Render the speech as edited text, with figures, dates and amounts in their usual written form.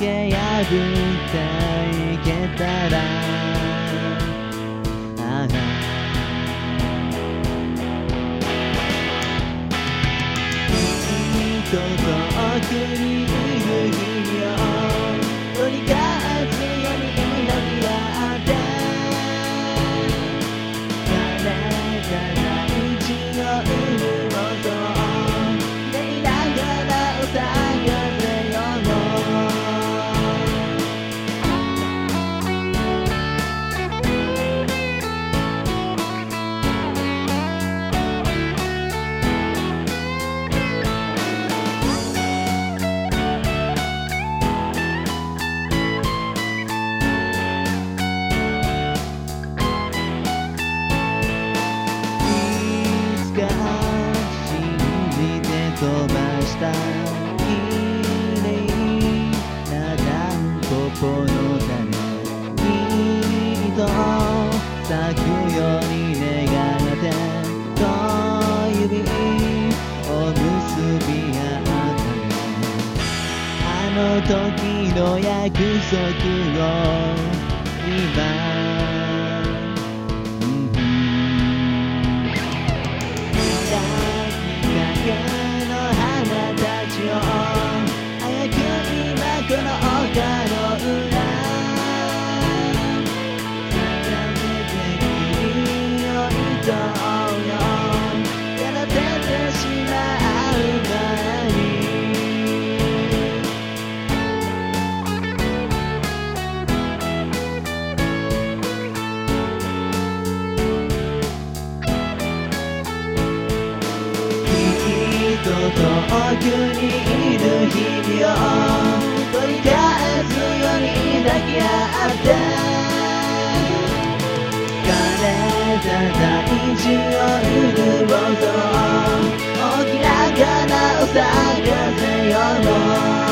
け破っていけたらきっと遠くにいる日々を取り返すように抱き合って枯れた大地を潤そうでいながらを探せよ飛ばした綺麗なタンポポの種きっと咲くように願って小指を結び合ったねあの時の約束を今早く今この丘の裏眺めて君を糸をやらせてしまう前にきっと遠くにいる日々を取り返すように抱き合って枯れた大地を潤そう大きな花を咲かせよう